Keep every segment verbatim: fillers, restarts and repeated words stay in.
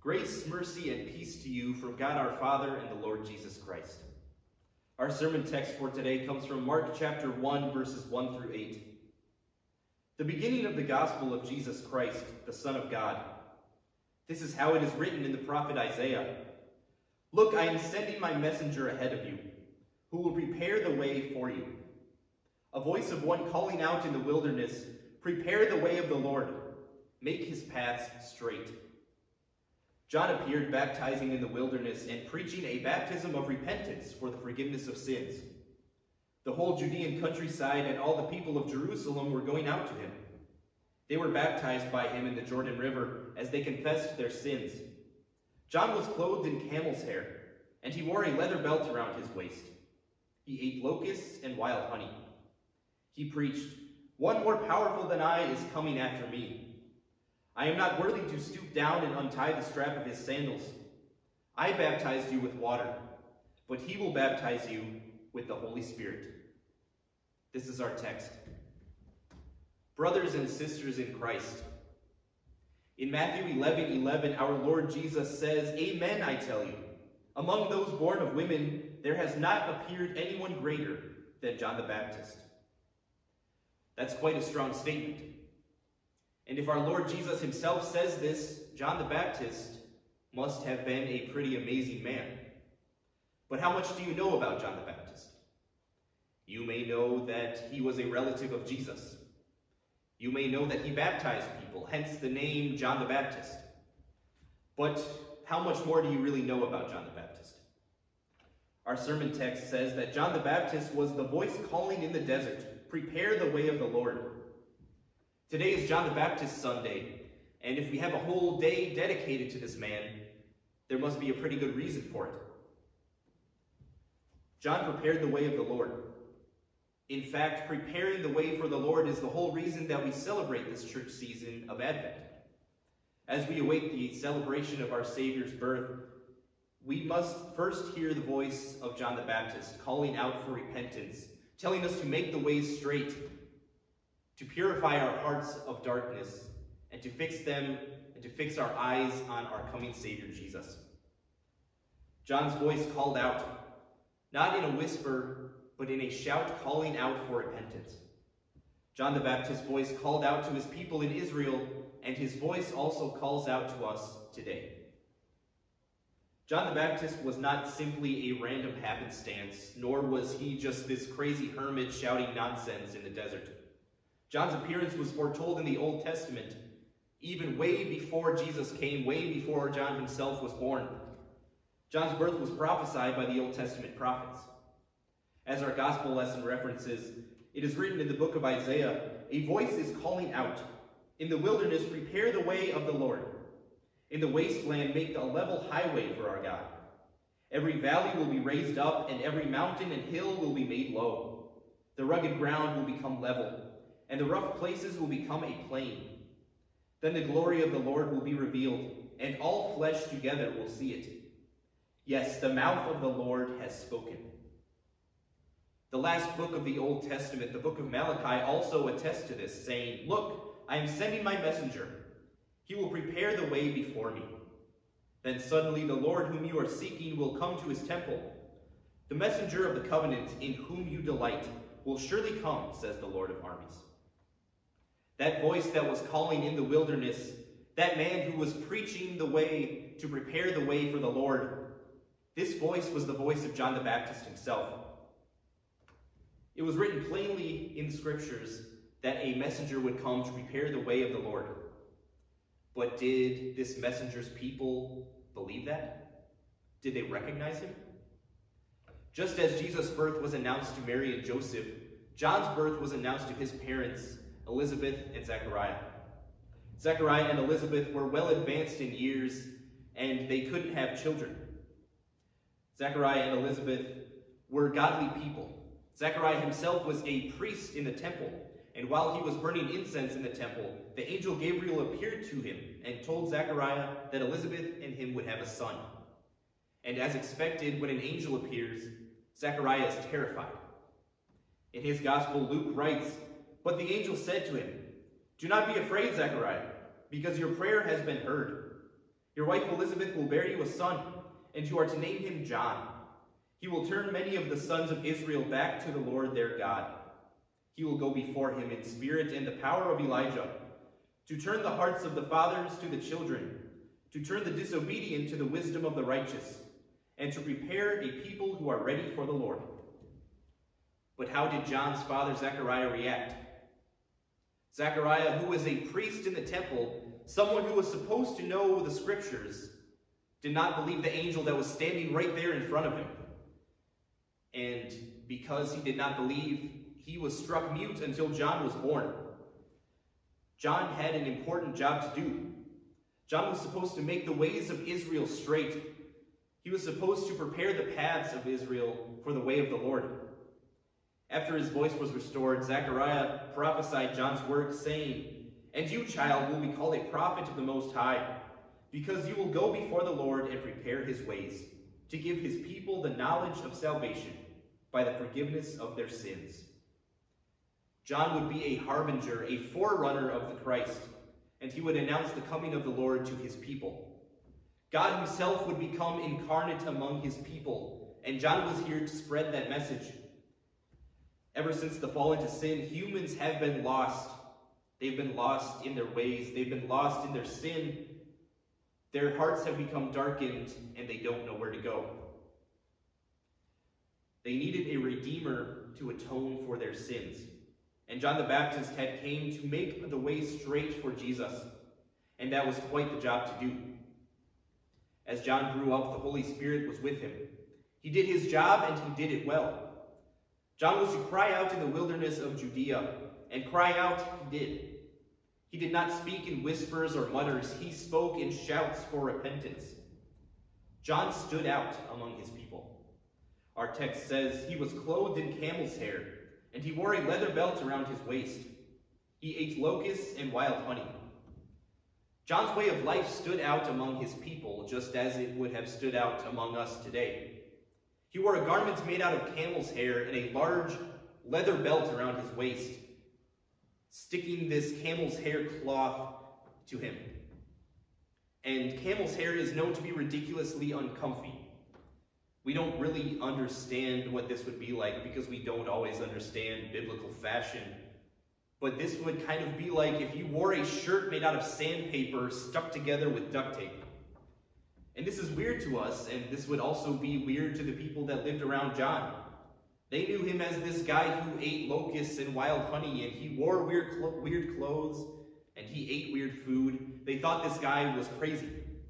Grace, mercy, and peace to you from God our Father and the Lord Jesus Christ. Our sermon text for today comes from Mark chapter one, verses one through eight. The beginning of the gospel of Jesus Christ, the Son of God. This is how it is written in the prophet Isaiah. Look, I am sending my messenger ahead of you, who will prepare the way for you. A voice of one calling out in the wilderness, prepare the way of the Lord, make his paths straight. John appeared baptizing in the wilderness and preaching a baptism of repentance for the forgiveness of sins. The whole Judean countryside and all the people of Jerusalem were going out to him. They were baptized by him in the Jordan River as they confessed their sins. John was clothed in camel's hair, and he wore a leather belt around his waist. He ate locusts and wild honey. He preached, "One more powerful than I is coming after me. I am not worthy to stoop down and untie the strap of his sandals. I baptized you with water, but he will baptize you with the Holy Spirit." This is our text. Brothers and sisters in Christ, in Matthew eleven eleven, our Lord Jesus says, "Amen, I tell you, among those born of women, there has not appeared anyone greater than John the Baptist." That's quite a strong statement. And if our Lord Jesus himself says this, John the Baptist must have been a pretty amazing man. But how much do you know about John the Baptist? You may know that he was a relative of Jesus. You may know that he baptized people, hence the name John the Baptist. But how much more do you really know about John the Baptist? Our sermon text says that John the Baptist was the voice calling in the desert, "Prepare the way of the Lord." Today is John the Baptist Sunday, and if we have a whole day dedicated to this man, there must be a pretty good reason for it. John prepared the way of the Lord. In fact, preparing the way for the Lord is the whole reason that we celebrate this church season of Advent. As we await the celebration of our Savior's birth, we must first hear the voice of John the Baptist calling out for repentance, telling us to make the way straight, to purify our hearts of darkness, and to fix them, and to fix our eyes on our coming Savior Jesus. John's voice called out, not in a whisper, but in a shout calling out for repentance. John the Baptist's voice called out to his people in Israel, and his voice also calls out to us today. John the Baptist was not simply a random happenstance, nor was he just this crazy hermit shouting nonsense in the desert. John's appearance was foretold in the Old Testament, even way before Jesus came, way before John himself was born. John's birth was prophesied by the Old Testament prophets. As our gospel lesson references, it is written in the book of Isaiah, "A voice is calling out, in the wilderness prepare the way of the Lord. In the wasteland make a level highway for our God. Every valley will be raised up, and every mountain and hill will be made low. The rugged ground will become level, and the rough places will become a plain. Then the glory of the Lord will be revealed, and all flesh together will see it. Yes, the mouth of the Lord has spoken." The last book of the Old Testament, the book of Malachi, also attests to this, saying, "Look, I am sending my messenger. He will prepare the way before me. Then suddenly the Lord whom you are seeking will come to his temple. The messenger of the covenant in whom you delight will surely come, says the Lord of armies." That voice that was calling in the wilderness, that man who was preaching the way to prepare the way for the Lord, this voice was the voice of John the Baptist himself. It was written plainly in the scriptures that a messenger would come to prepare the way of the Lord. But did this messenger's people believe that? Did they recognize him? Just as Jesus' birth was announced to Mary and Joseph, John's birth was announced to his parents, Elizabeth and Zechariah. Zechariah and Elizabeth were well advanced in years, and they couldn't have children. Zechariah and Elizabeth were godly people. Zechariah himself was a priest in the temple, and while he was burning incense in the temple, the angel Gabriel appeared to him and told Zechariah that Elizabeth and him would have a son. And as expected, when an angel appears, Zechariah is terrified. In his gospel, Luke writes, "But the angel said to him, 'Do not be afraid, Zechariah, because your prayer has been heard. Your wife Elizabeth will bear you a son, and you are to name him John. He will turn many of the sons of Israel back to the Lord their God. He will go before him in spirit and the power of Elijah, to turn the hearts of the fathers to the children, to turn the disobedient to the wisdom of the righteous, and to prepare a people who are ready for the Lord." But how did John's father Zechariah react? Zechariah, who was a priest in the temple, someone who was supposed to know the scriptures, did not believe the angel that was standing right there in front of him. And because he did not believe, he was struck mute until John was born. John had an important job to do. John was supposed to make the ways of Israel straight. He was supposed to prepare the paths of Israel for the way of the Lord. After his voice was restored, Zechariah prophesied John's work, saying, "And you, child, will be called a prophet of the Most High, because you will go before the Lord and prepare his ways, to give his people the knowledge of salvation by the forgiveness of their sins." John would be a harbinger, a forerunner of the Christ, and he would announce the coming of the Lord to his people. God himself would become incarnate among his people, and John was here to spread that message. Ever since the fall into sin, humans have been lost. They've been lost in their ways. They've been lost in their sin. Their hearts have become darkened, and they don't know where to go. They needed a redeemer to atone for their sins. And John the Baptist had came to make the way straight for Jesus. And that was quite the job to do. As John grew up, the Holy Spirit was with him. He did his job, and he did it well. John was to cry out in the wilderness of Judea, and cry out he did. He did not speak in whispers or mutters. He spoke in shouts for repentance. John stood out among his people. Our text says he was clothed in camel's hair, and he wore a leather belt around his waist. He ate locusts and wild honey. John's way of life stood out among his people, just as it would have stood out among us today. He wore a garment made out of camel's hair and a large leather belt around his waist, sticking this camel's hair cloth to him. And camel's hair is known to be ridiculously uncomfy. We don't really understand what this would be like because we don't always understand biblical fashion. But this would kind of be like if you wore a shirt made out of sandpaper stuck together with duct tape. And this is weird to us, and this would also be weird to the people that lived around John. They knew him as this guy who ate locusts and wild honey, and he wore weird, clo- weird clothes, and he ate weird food. They thought this guy was crazy.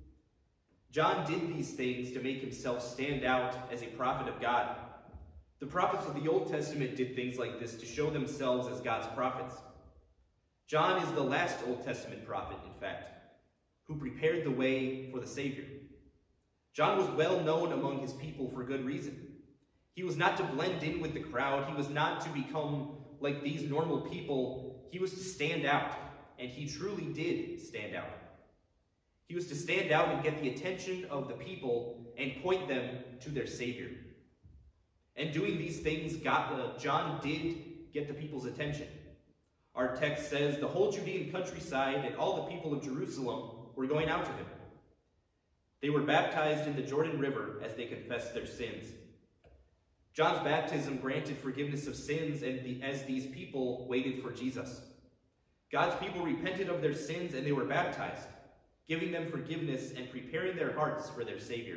John did these things to make himself stand out as a prophet of God. The prophets of the Old Testament did things like this to show themselves as God's prophets. John is the last Old Testament prophet, in fact, who prepared the way for the Savior. John was well known among his people for good reason. He was not to blend in with the crowd. He was not to become like these normal people. He was to stand out, and he truly did stand out. He was to stand out and get the attention of the people and point them to their Savior. And doing these things, got, uh, John did get the people's attention. Our text says the whole Judean countryside and all the people of Jerusalem were going out to him. They were baptized in the Jordan River as they confessed their sins. John's baptism granted forgiveness of sins, and the, as these people waited for Jesus. God's people repented of their sins and they were baptized, giving them forgiveness and preparing their hearts for their Savior.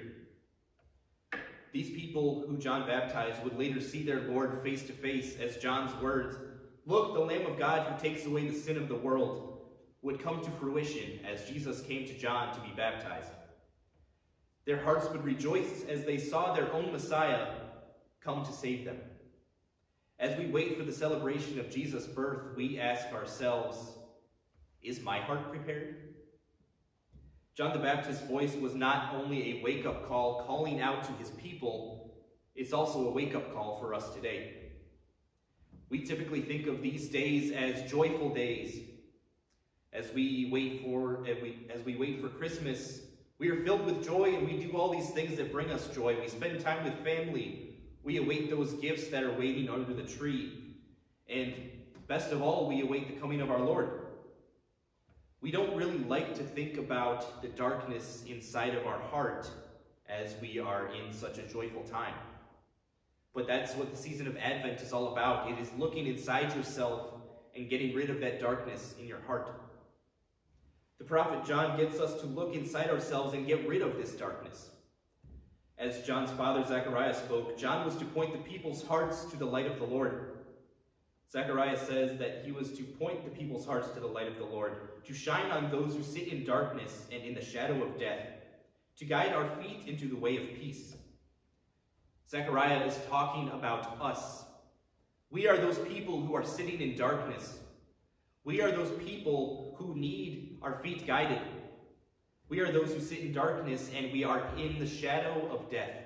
These people who John baptized would later see their Lord face to face as John's words, "Look, the Lamb of God who takes away the sin of the world," would come to fruition as Jesus came to John to be baptized. Their hearts would rejoice as they saw their own Messiah come to save them. As we wait for the celebration of Jesus' birth, we ask ourselves, is my heart prepared? John the Baptist's voice was not only a wake-up call calling out to his people, it's also a wake-up call for us today. We typically think of these days as joyful days. As we wait for as we, as we wait for Christmas, we are filled with joy and we do all these things that bring us joy. We spend time with family. We await those gifts that are waiting under the tree. And best of all, we await the coming of our Lord. We don't really like to think about the darkness inside of our heart as we are in such a joyful time. But that's what the season of Advent is all about. It is looking inside yourself and getting rid of that darkness in your heart. The prophet John gets us to look inside ourselves and get rid of this darkness. As John's father Zechariah spoke, John was to point the people's hearts to the light of the Lord. Zechariah says that he was to point the people's hearts to the light of the Lord, to shine on those who sit in darkness and in the shadow of death, to guide our feet into the way of peace. Zechariah is talking about us. We are those people who are sitting in darkness. We are those people who need our feet guided. We are those who sit in darkness and we are in the shadow of death.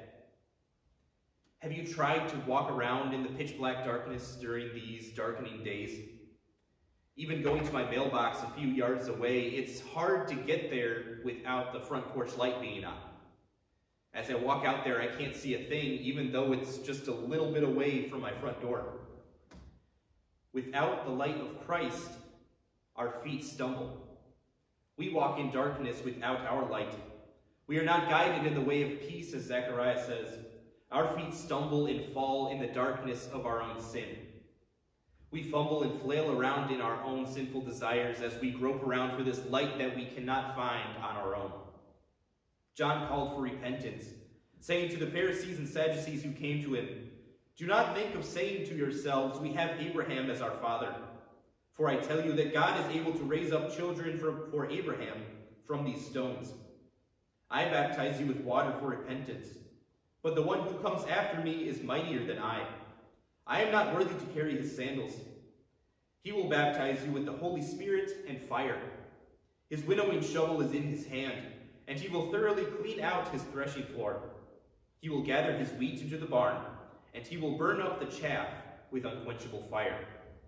Have you tried to walk around in the pitch black darkness during these darkening days? Even going to my mailbox a few yards away, it's hard to get there without the front porch light being on. As I walk out there, I can't see a thing, even though it's just a little bit away from my front door. Without the light of Christ, our feet stumble. We walk in darkness without our light. We are not guided in the way of peace, as Zechariah says. Our feet stumble and fall in the darkness of our own sin. We fumble and flail around in our own sinful desires as we grope around for this light that we cannot find on our own. John called for repentance, saying to the Pharisees and Sadducees who came to him, "Do not think of saying to yourselves, 'We have Abraham as our father.' For I tell you that God is able to raise up children for, for Abraham from these stones. I baptize you with water for repentance, but the one who comes after me is mightier than I. I am not worthy to carry his sandals. He will baptize you with the Holy Spirit and fire. His winnowing shovel is in his hand, and he will thoroughly clean out his threshing floor. He will gather his wheat into the barn, and he will burn up the chaff with unquenchable fire."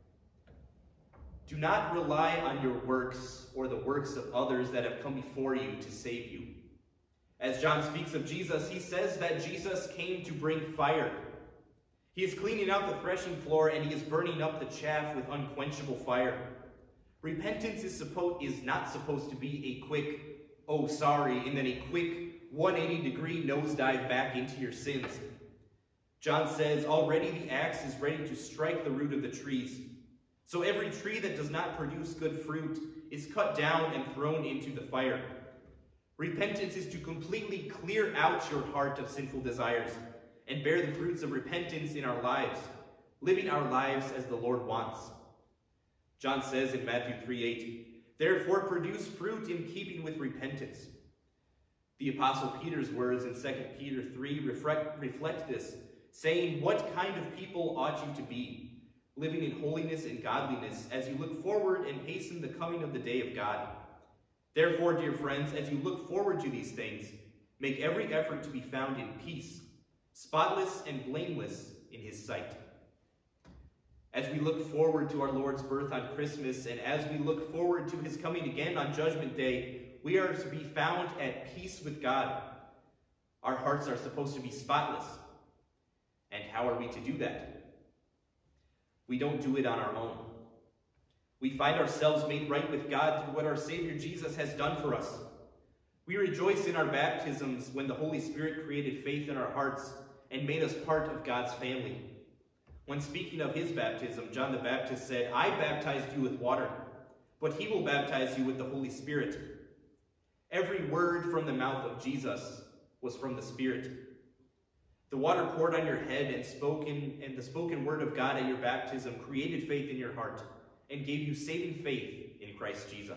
Do not rely on your works or the works of others that have come before you to save you. As John speaks of Jesus, he says that Jesus came to bring fire. He is cleaning out the threshing floor and he is burning up the chaff with unquenchable fire. Repentance is, suppo- is not supposed to be a quick, oh sorry, and then a quick one hundred eighty degree nosedive back into your sins. John says, already the axe is ready to strike the root of the trees. So every tree that does not produce good fruit is cut down and thrown into the fire. Repentance is to completely clear out your heart of sinful desires and bear the fruits of repentance in our lives, living our lives as the Lord wants. John says in Matthew three eight, "Therefore produce fruit in keeping with repentance." The Apostle Peter's words in Second Peter three reflect, reflect this, saying, "What kind of people ought you to be, living in holiness and godliness, as you look forward and hasten the coming of the day of God? Therefore, dear friends, as you look forward to these things, make every effort to be found in peace, spotless and blameless in his sight." As we look forward to our Lord's birth on Christmas, and as we look forward to his coming again on Judgment Day, we are to be found at peace with God. Our hearts are supposed to be spotless. And how are we to do that? We don't do it on our own. We find ourselves made right with God through what our Savior Jesus has done for us. We rejoice in our baptisms when the Holy Spirit created faith in our hearts and made us part of God's family. When speaking of his baptism, John the Baptist said, "I baptized you with water, but he will baptize you with the Holy Spirit." Every word from the mouth of Jesus was from the Spirit. The water poured on your head and spoken, and the spoken word of God at your baptism created faith in your heart and gave you saving faith in Christ Jesus.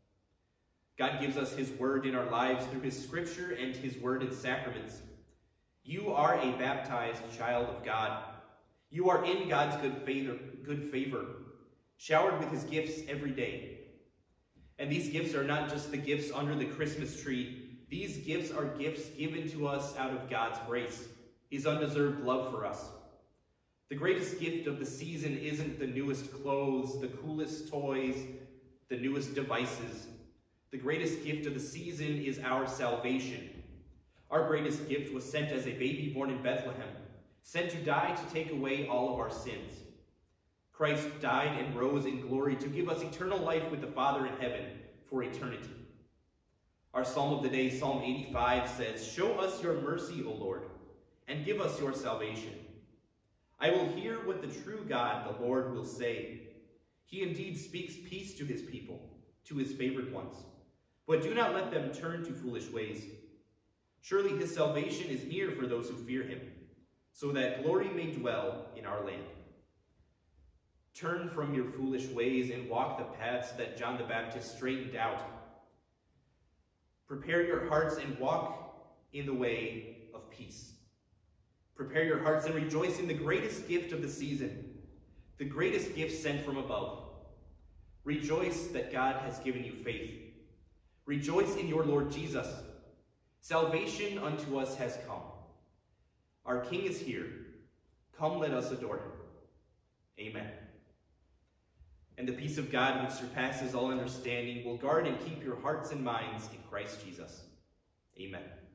God gives us his word in our lives through his scripture and his word in sacraments. You are a baptized child of God. You are in God's good favor, good favor, showered with his gifts every day. And these gifts are not just the gifts under the Christmas tree. These gifts are gifts given to us out of God's grace, his undeserved love for us. The greatest gift of the season isn't the newest clothes, the coolest toys, the newest devices. The greatest gift of the season is our salvation. Our greatest gift was sent as a baby born in Bethlehem, sent to die to take away all of our sins. Christ died and rose in glory to give us eternal life with the Father in heaven for eternity. Our psalm of the day, Psalm eighty-five, says, "Show us your mercy, O Lord, and give us your salvation. I will hear what the true God, the Lord, will say. He indeed speaks peace to his people, to his favored ones. But do not let them turn to foolish ways. Surely his salvation is near for those who fear him, so that glory may dwell in our land. Turn from your foolish ways and walk the paths that John the Baptist straightened out. Prepare your hearts and walk in the way of peace. Prepare your hearts and rejoice in the greatest gift of the season, the greatest gift sent from above. Rejoice that God has given you faith. Rejoice in your Lord Jesus. Salvation unto us has come. Our King is here. Come, let us adore him. Amen. And the peace of God, which surpasses all understanding, will guard and keep your hearts and minds in Christ Jesus. Amen.